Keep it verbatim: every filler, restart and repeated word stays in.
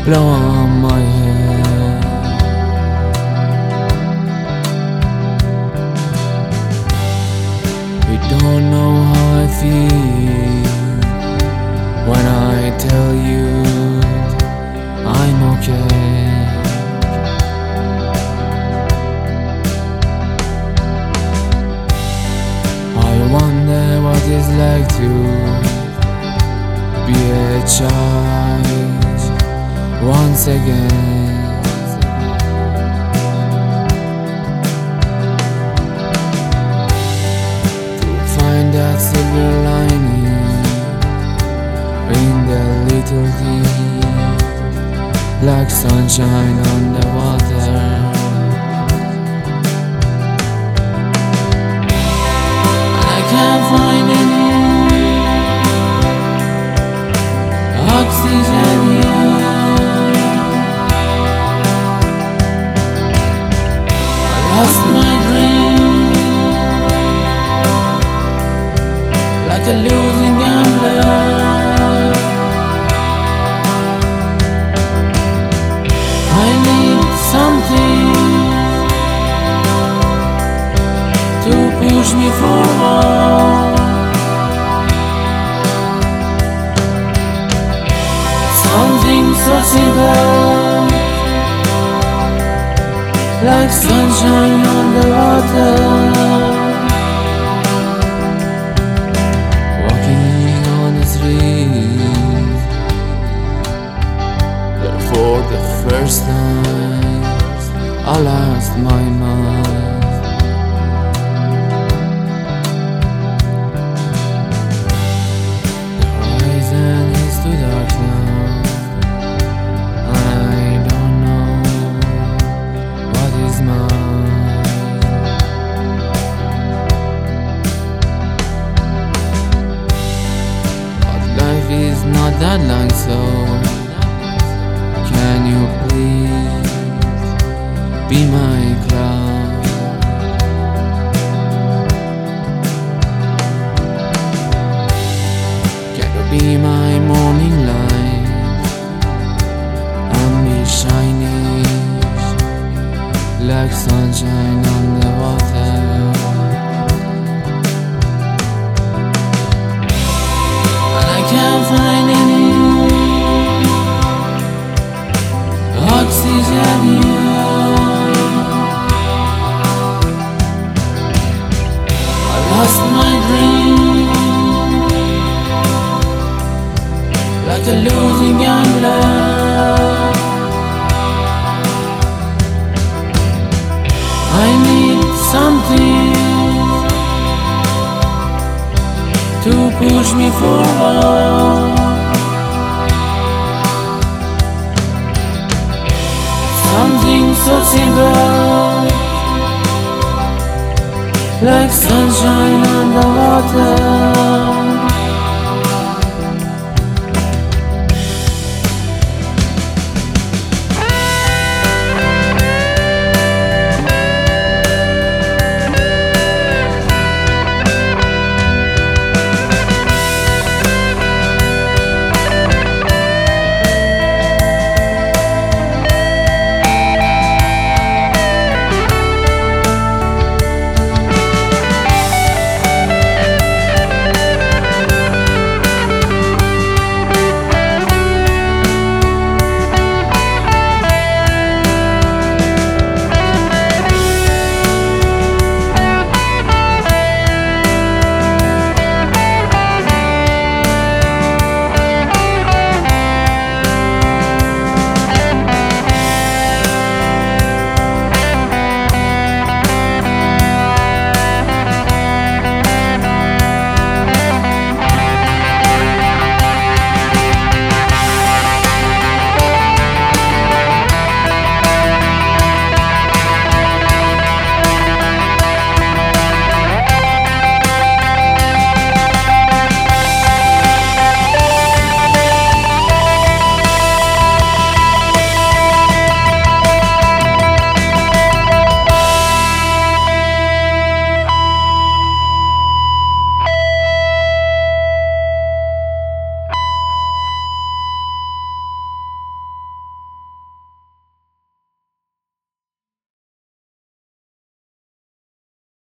blow on my head. You don't know how I feel when I tell you I'm okay. I wonder what it's like to be a child once again. To find that silver lining in the little things, like sunshine on the water. I can't find any oxygen here. I lost my dream, like a losing gambler. I need something to push me forward. Something so simple, like sunshine on the water. Walking on the street, but for the first time I lost my mind. The horizon is too dark now. I don't know what is mine. But life is not that long, so can you please be my cloud? Can you be my morning light and be shining like sunshine on the water? And I can't find any oxygen here. I lost my dream, like a losing gambler. I need something to push me forward. Something so simple, like sunshine